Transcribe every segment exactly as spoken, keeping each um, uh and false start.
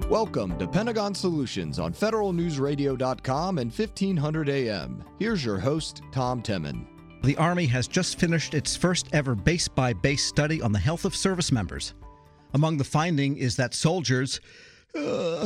Welcome to Pentagon Solutions on federal news radio dot com and fifteen hundred A M. Here's your host, Tom Temin. The Army has just finished its first ever base-by-base study on the health of service members. Among the finding is that soldiers, uh,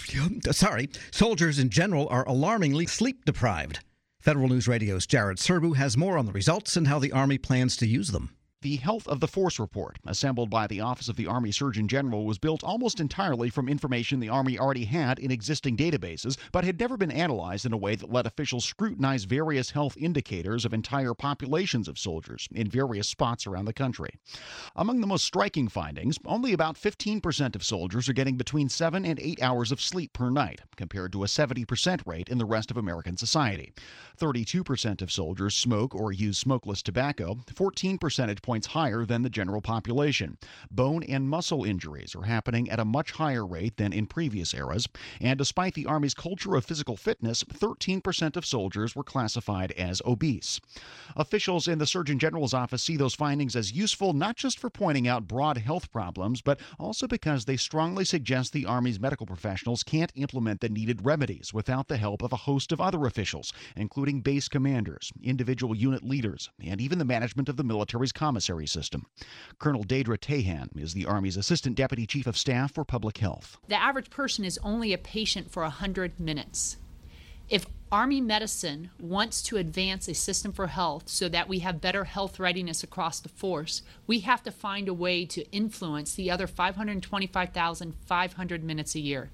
sorry, soldiers in general are alarmingly sleep-deprived. Federal News Radio's Jared Serbu has more on the results and how the Army plans to use them. The Health of the Force report, assembled by the Office of the Army Surgeon General, was built almost entirely from information the Army already had in existing databases, but had never been analyzed in a way that let officials scrutinize various health indicators of entire populations of soldiers in various spots around the country. Among the most striking findings, only about fifteen percent of soldiers are getting between seven and eight hours of sleep per night, compared to a seventy percent rate in the rest of American society. thirty-two percent of soldiers smoke or use smokeless tobacco, fourteen percentage points higher than the general population. Bone and muscle injuries are happening at a much higher rate than in previous eras, and despite the Army's culture of physical fitness, thirteen percent of soldiers were classified as obese. Officials in the Surgeon General's office see those findings as useful not just for pointing out broad health problems, but also because they strongly suggest the Army's medical professionals can't implement the needed remedies without the help of a host of other officials, including base commanders, individual unit leaders, and even the management of the military's commissary system. Colonel Deidre Tahan is the Army's Assistant Deputy Chief of Staff for Public Health. The average person is only a patient for one hundred minutes. If Army medicine wants to advance a system for health so that we have better health readiness across the force, we have to find a way to influence the other five hundred twenty-five thousand five hundred minutes a year.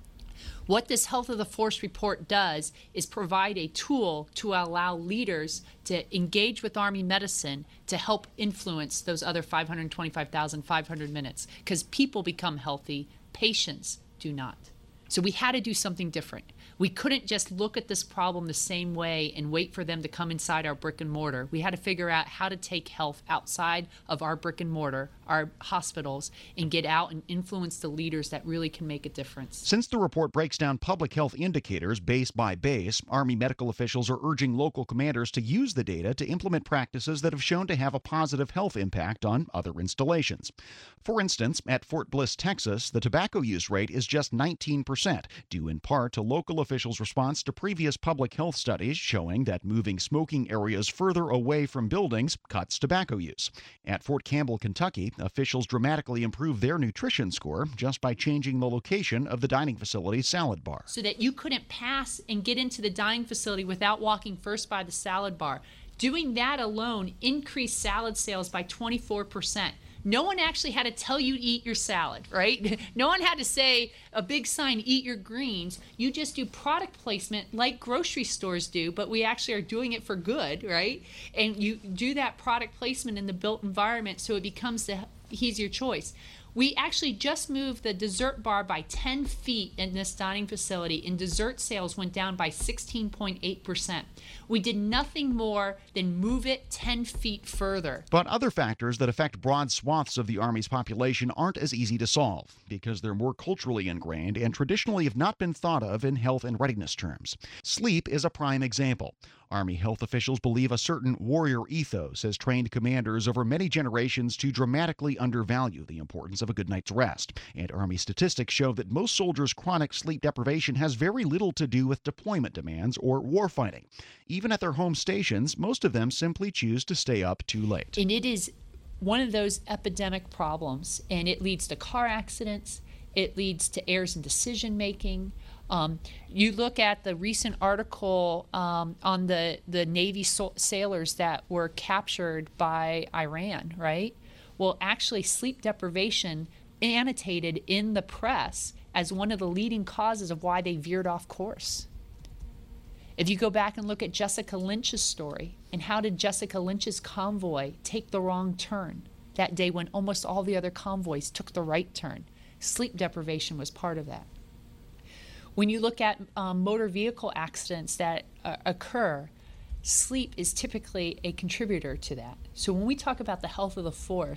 What this Health of the Force report does is provide a tool to allow leaders to engage with Army medicine to help influence those other five hundred twenty-five thousand five hundred minutes, because people become healthy, patients do not. So we had to do something different. We couldn't just look at this problem the same way and wait for them to come inside our brick and mortar. We had to figure out how to take health outside of our brick and mortar, our hospitals, and get out and influence the leaders that really can make a difference. Since the report breaks down public health indicators base by base, Army medical officials are urging local commanders to use the data to implement practices that have shown to have a positive health impact on other installations. For instance, at Fort Bliss, Texas, the tobacco use rate is just nineteen percent, due in part to local officials' response to previous public health studies showing that moving smoking areas further away from buildings cuts tobacco use. At Fort Campbell, Kentucky, officials dramatically improved their nutrition score just by changing the location of the dining facility's salad bar. So that you couldn't pass and get into the dining facility without walking first by the salad bar. Doing that alone increased salad sales by twenty-four percent. No one actually had to tell you to eat your salad, right? No one had to say a big sign, eat your greens. You just do product placement like grocery stores do, but we actually are doing it for good, right? And you do that product placement in the built environment so it becomes the easier choice. We actually just moved the dessert bar by ten feet in this dining facility, and dessert sales went down by sixteen point eight percent. We did nothing more than move it ten feet further. But other factors that affect broad swaths of the Army's population aren't as easy to solve because they're more culturally ingrained and traditionally have not been thought of in health and readiness terms. Sleep is a prime example. Army health officials believe a certain warrior ethos has trained commanders over many generations to dramatically undervalue the importance of a good night's rest. And Army statistics show that most soldiers' chronic sleep deprivation has very little to do with deployment demands or warfighting. Even at their home stations, most of them simply choose to stay up too late. And it is one of those epidemic problems, and it leads to car accidents, it leads to errors in decision making. Um, you look at the recent article um, on the, the Navy so- sailors that were captured by Iran, right? Well, actually, sleep deprivation annotated in the press as one of the leading causes of why they veered off course. If you go back and look at Jessica Lynch's story, and how did Jessica Lynch's convoy take the wrong turn that day when almost all the other convoys took the right turn? Sleep deprivation was part of that. When you look at um, motor vehicle accidents that uh, occur, sleep is typically a contributor to that. So when we talk about the health of the force,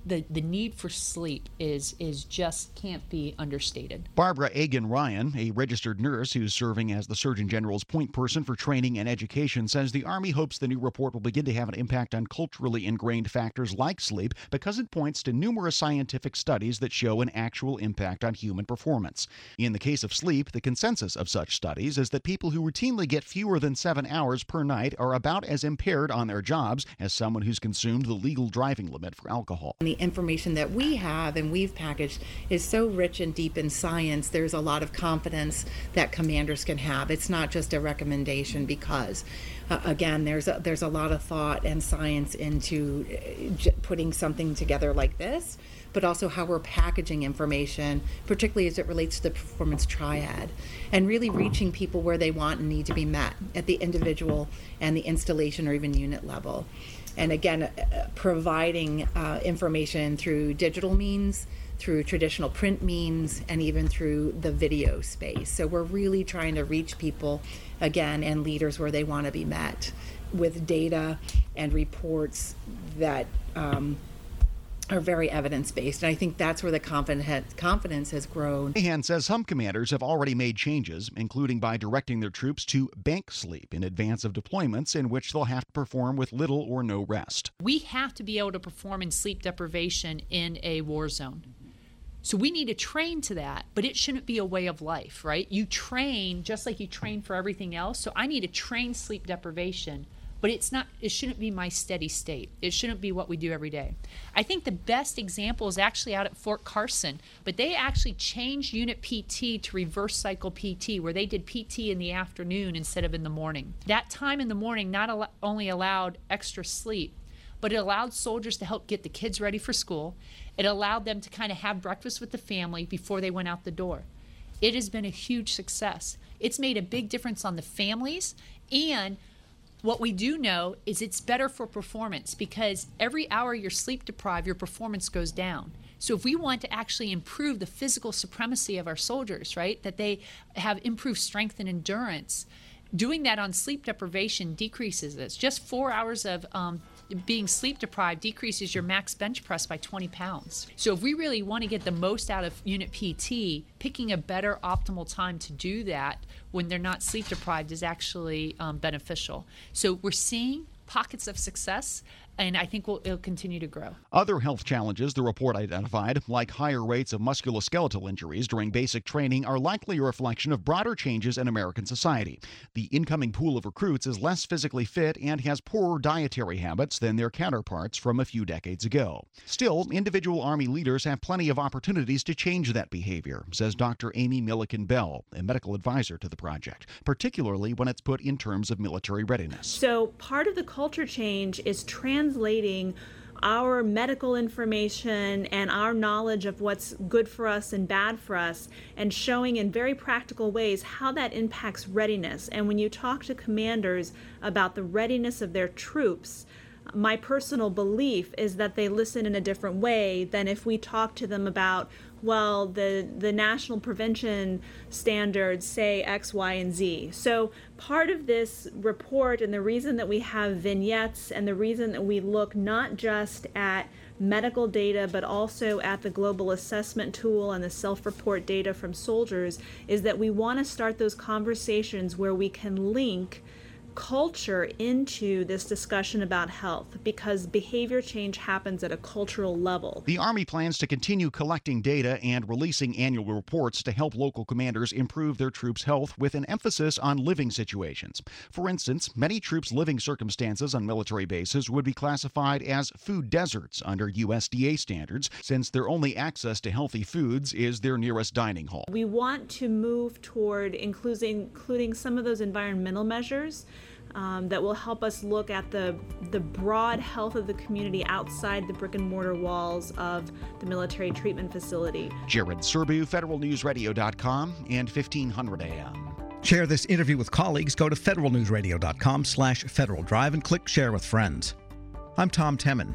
the, the need for sleep is is just can't be understated. Barbara Agan Ryan, a registered nurse who's serving as the Surgeon General's point person for training and education, says the Army hopes the new report will begin to have an impact on culturally ingrained factors like sleep because it points to numerous scientific studies that show an actual impact on human performance. In the case of sleep, the consensus of such studies is that people who routinely get fewer than seven hours per night are about as impaired on their jobs as someone who's consumed the legal driving limit for alcohol. The information that we have and we've packaged is so rich and deep in science. There's a lot of confidence that commanders can have. It's not just a recommendation because, uh, again, there's a, there's a lot of thought and science into uh, putting something together like this, but also how we're packaging information, particularly as it relates to the performance triad, and really reaching people where they want and need to be met at the individual and the installation or even unit level. And again, uh, providing uh, information through digital means, through traditional print means, and even through the video space. So we're really trying to reach people, again, and leaders where they want to be met with data and reports that um, are very evidence-based. And I think that's where the confidence has grown. Mahan says some commanders have already made changes, including by directing their troops to bank sleep in advance of deployments in which they'll have to perform with little or no rest. We have to be able to perform in sleep deprivation in a war zone. So we need to train to that, but it shouldn't be a way of life, right? You train just like you train for everything else. So I need to train sleep deprivation, but it's not, it shouldn't be my steady state. It shouldn't be what we do every day. I think the best example is actually out at Fort Carson, but they actually changed unit P T to reverse cycle P T, where they did P T in the afternoon instead of in the morning. That time in the morning not al- only allowed extra sleep, but it allowed soldiers to help get the kids ready for school. It allowed them to kind of have breakfast with the family before they went out the door. It has been a huge success. It's made a big difference on the families, and what we do know is it's better for performance because every hour you're sleep deprived, your performance goes down. So if we want to actually improve the physical supremacy of our soldiers, right, that they have improved strength and endurance, doing that on sleep deprivation decreases this. Just four hours of um, being sleep deprived decreases your max bench press by twenty pounds. So if we really want to get the most out of unit P T, picking a better optimal time to do that when they're not sleep deprived is actually um, beneficial. So we're seeing pockets of success, and I think we'll, it'll continue to grow. Other health challenges the report identified, like higher rates of musculoskeletal injuries during basic training, are likely a reflection of broader changes in American society. The incoming pool of recruits is less physically fit and has poorer dietary habits than their counterparts from a few decades ago. Still, individual Army leaders have plenty of opportunities to change that behavior, says Doctor Amy Milliken Bell, a medical advisor to the project, particularly when it's put in terms of military readiness. So part of the culture change is translating our medical information and our knowledge of what's good for us and bad for us and showing in very practical ways how that impacts readiness. And when you talk to commanders about the readiness of their troops, my personal belief is that they listen in a different way than if we talk to them about, well, the, the national prevention standards say X, Y, and Z. So part of this report and the reason that we have vignettes and the reason that we look not just at medical data but also at the global assessment tool and the self-report data from soldiers is that we want to start those conversations where we can link culture into this discussion about health, because behavior change happens at a cultural level. The Army plans to continue collecting data and releasing annual reports to help local commanders improve their troops' health with an emphasis on living situations. For instance, many troops' living circumstances on military bases would be classified as food deserts under U S D A standards, since their only access to healthy foods is their nearest dining hall. We want to move toward including, including some of those environmental measures Um, that will help us look at the the broad health of the community outside the brick and mortar walls of the military treatment facility. Jared Serbu, Federal News Radio dot com and fifteen hundred A M. Share this interview with colleagues. Go to Federal News Radio dot com slash Federal Drive and click Share with Friends. I'm Tom Temin.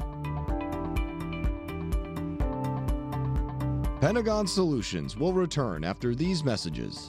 Pentagon Solutions will return after these messages.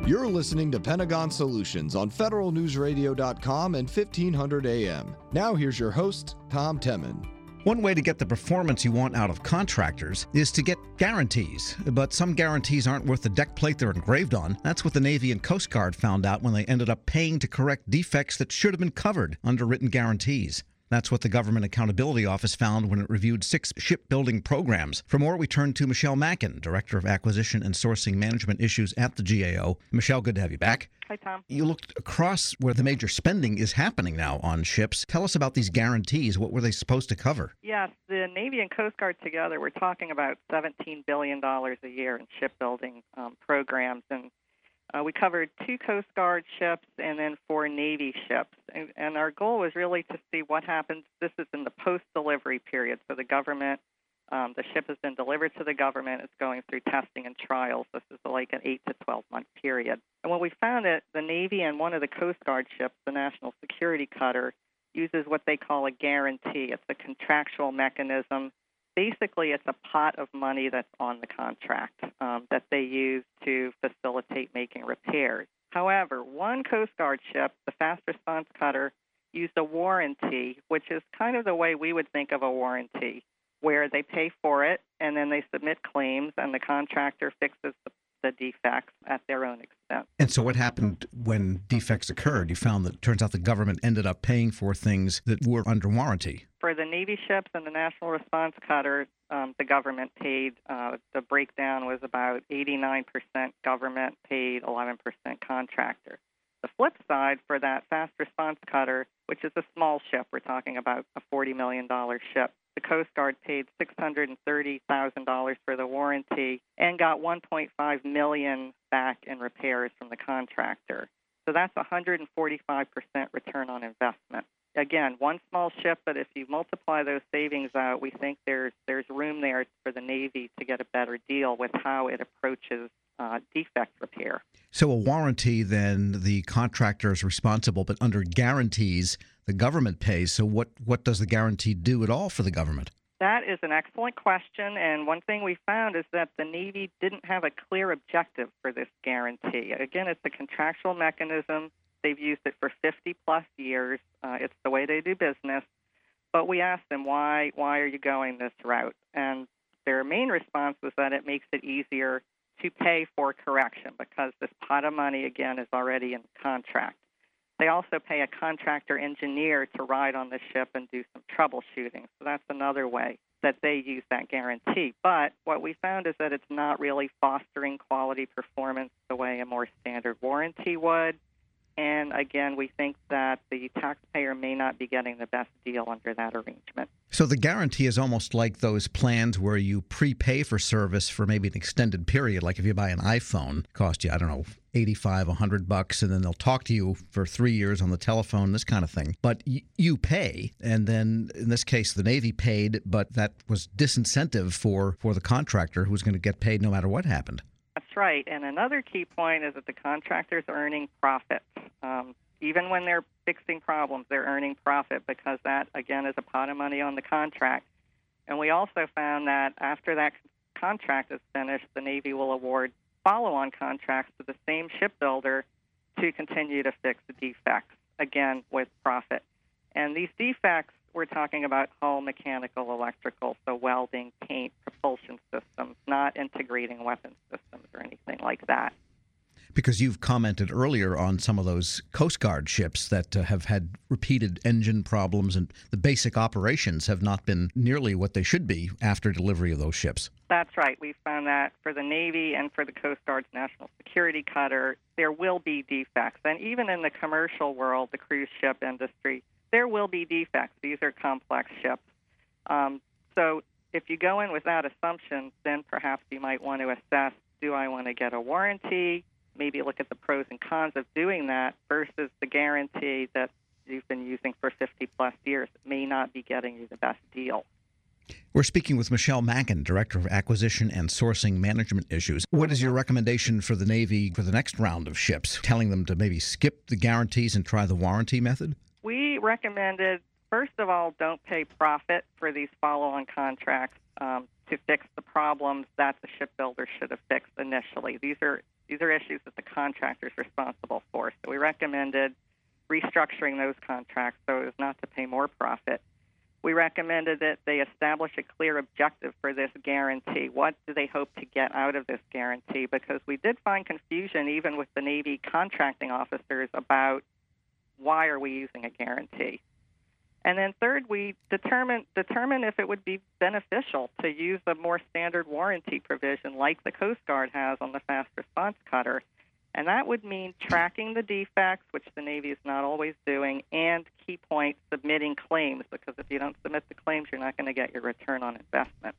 You're listening to Pentagon Solutions on Federal News Radio dot com and fifteen hundred A M. Now here's your host, Tom Temin. One way to get the performance you want out of contractors is to get guarantees. But some guarantees aren't worth the deck plate they're engraved on. That's what the Navy and Coast Guard found out when they ended up paying to correct defects that should have been covered under written guarantees. That's what the Government Accountability Office found when it reviewed six shipbuilding programs. For more, we turn to Michelle Mackin, Director of Acquisition and Sourcing Management Issues at the G A O. Michelle, good to have you back. Hi, Tom. You looked across where the major spending is happening now on ships. Tell us about these guarantees. What were they supposed to cover? Yes, the Navy and Coast Guard together, we're talking about seventeen billion dollars a year in shipbuilding um, programs. And uh, we covered two Coast Guard ships and then four Navy ships. And, and our goal was really to see what happens. This is in the post-delivery period. So the government, um, the ship has been delivered to the government. It's going through testing and trials. This is like an eight to twelve month period. And what we found that the Navy and one of the Coast Guard ships, the National Security Cutter, uses what they call a guarantee. It's a contractual mechanism. Basically, it's a pot of money that's on the contract um, that they use to facilitate making repairs. However, one Coast Guard ship, the Fast Response Cutter, used a warranty, which is kind of the way we would think of a warranty, where they pay for it and then they submit claims and the contractor fixes the the defects at their own expense. And so what happened when defects occurred? You found that it turns out the government ended up paying for things that were under warranty. For the Navy ships and the National Response Cutter, um, the government paid, uh, the breakdown was about eighty-nine percent government paid, eleven percent contractor. The flip side for that Fast Response Cutter, which is a small ship, we're talking about a forty million dollars ship, the Coast Guard paid six hundred thirty thousand dollars for the warranty and got one point five million dollars back in repairs from the contractor. So that's one hundred forty-five percent return on investment. Again, one small ship, but if you multiply those savings out, we think there's there's room there for the Navy to get a better deal with how it approaches uh, defect repair. So a warranty, then the contractor is responsible, but under guarantees, the government pays. So what, what does the guarantee do at all for the government? That is an excellent question, and one thing we found is that the Navy didn't have a clear objective for this guarantee. Again, it's a contractual mechanism. They've used it for fifty plus years. Uh, it's the way they do business. But we asked them, why, why are you going this route? And their main response was that it makes it easier to pay for correction because this pot of money, again, is already in the contract. They also pay a contractor engineer to ride on the ship and do some troubleshooting. So that's another way that they use that guarantee. But what we found is that it's not really fostering quality performance the way a more standard warranty would. And again, we think that the taxpayer may not be getting the best deal under that arrangement. So the guarantee is almost like those plans where you prepay for service for maybe an extended period. Like if you buy an iPhone, it costs you, I don't know, eighty-five, one hundred bucks, and then they'll talk to you for three years on the telephone, this kind of thing. But y- you pay, and then in this case, the Navy paid, but that was disincentive for, for the contractor who was going to get paid no matter what happened. That's right. And another key point is that the contractor's earning profit. Um, even when they're fixing problems, they're earning profit because that, again, is a pot of money on the contract. And we also found that after that contract is finished, the Navy will award follow-on contracts to the same shipbuilder to continue to fix the defects, again, with profit. And these defects, we're talking about hull, mechanical, electrical, so welding, paint, propulsion systems, not integrating weapons systems or anything like that. Because you've commented earlier on some of those Coast Guard ships that uh, have had repeated engine problems, and the basic operations have not been nearly what they should be after delivery of those ships. That's right. We found that for the Navy and for the Coast Guard's National Security Cutter, there will be defects. And even in the commercial world, the cruise ship industry, there will be defects. These are complex ships. Um, so if you go in with that assumption, then perhaps you might want to assess, do I want to get a warranty? Maybe look at the pros and cons of doing that versus the guarantee that you've been using for fifty plus years. It may not be getting you the best deal. We're speaking with Michelle Mackin, Director of Acquisition and Sourcing Management Issues. What is your recommendation for the Navy for the next round of ships? Telling them to maybe skip the guarantees and try the warranty method? We recommended, first of all, don't pay profit for these follow-on contracts. Um, to fix the problems that the shipbuilder should have fixed initially. These are these are issues that the contractor is responsible for. So we recommended restructuring those contracts so as not to pay more profit. We recommended that they establish a clear objective for this guarantee. What do they hope to get out of this guarantee? Because we did find confusion even with the Navy contracting officers about why are we using a guarantee. And then third, we determine determine if it would be beneficial to use a more standard warranty provision like the Coast Guard has on the fast response cutter. And that would mean tracking the defects, which the Navy is not always doing, and key point, submitting claims, because if you don't submit the claims, you're not going to get your return on investment.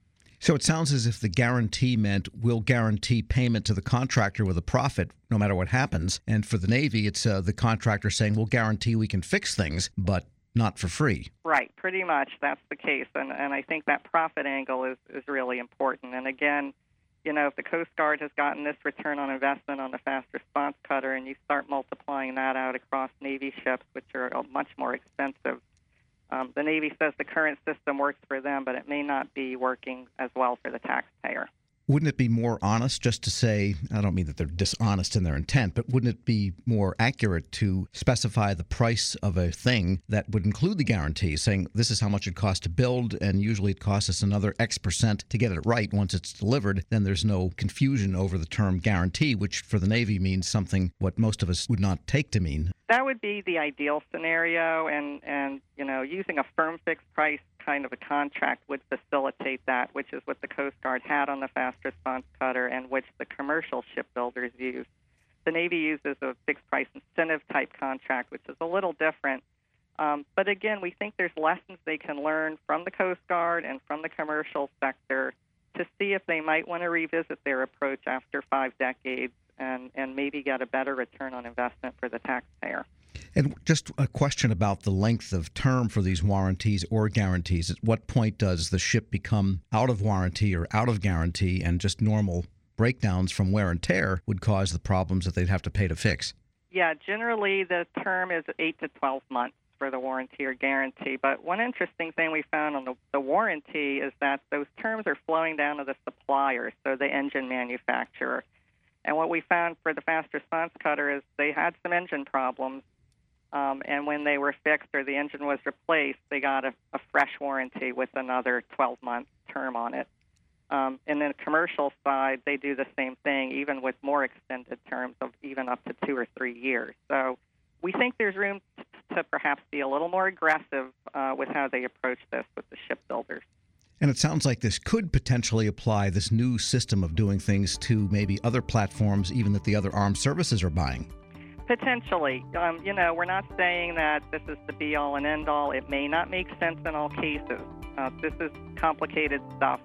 So it sounds as if the guarantee meant we'll guarantee payment to the contractor with a profit no matter what happens. And for the Navy, it's uh, the contractor saying we'll guarantee we can fix things, but not for free. Right, pretty much that's the case. And, and I think that profit angle is, is really important. And again, you know, if the Coast Guard has gotten this return on investment on the fast response cutter and you start multiplying that out across Navy ships, which are much more expensive, um, the Navy says the current system works for them, but it may not be working as well for the taxpayer. Wouldn't it be more honest just to say, I don't mean that they're dishonest in their intent, but wouldn't it be more accurate to specify the price of a thing that would include the guarantee, saying this is how much it costs to build, and usually it costs us another X percent to get it right once it's delivered? Then there's no confusion over the term guarantee, which for the Navy means something what most of us would not take to mean. That would be the ideal scenario, and, and you know, using a firm fixed price kind of a contract would facilitate that, which is what the Coast Guard had on the fast response cutter and which the commercial shipbuilders use. The Navy uses a fixed price incentive type contract, which is a little different. Um, but again, we think there's lessons they can learn from the Coast Guard and from the commercial sector to see if they might want to revisit their approach after five decades and, and maybe get a better return on investment for the taxpayer. And just a question about the length of term for these warranties or guarantees. At what point does the ship become out of warranty or out of guarantee, and just normal breakdowns from wear and tear would cause the problems that they'd have to pay to fix? Yeah, generally the term is eight to twelve months for the warranty or guarantee. But one interesting thing we found on the, the warranty is that those terms are flowing down to the supplier, so the engine manufacturer. And what we found for the fast response cutter is they had some engine problems. Um, and when they were fixed or the engine was replaced, they got a, a fresh warranty with another twelve-month term on it. Um, and then the commercial side, they do the same thing, even with more extended terms of even up to two or three years. So we think there's room to, to perhaps be a little more aggressive uh, with how they approach this with the shipbuilders. And it sounds like this could potentially apply, this new system of doing things, to maybe other platforms, even that the other armed services are buying. Potentially. Um, you know, we're not saying that this is the be-all and end-all. It may not make sense in all cases. Uh, this is complicated stuff,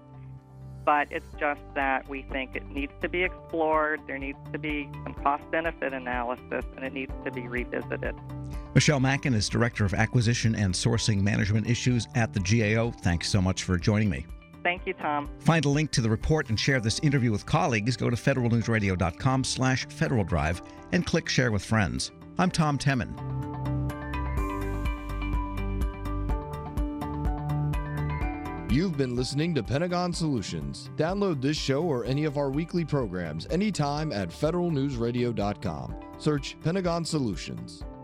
but it's just that we think it needs to be explored. There needs to be some cost-benefit analysis, and it needs to be revisited. Michelle Mackin is Director of Acquisition and Sourcing Management Issues at the G A O. Thanks so much for joining me. Thank you, Tom. Find a link to the report and share this interview with colleagues. Go to federalnewsradio.com slash Federal Drive and click Share with Friends. I'm Tom Temin. You've been listening to Pentagon Solutions. Download this show or any of our weekly programs anytime at federal news radio dot com. Search Pentagon Solutions.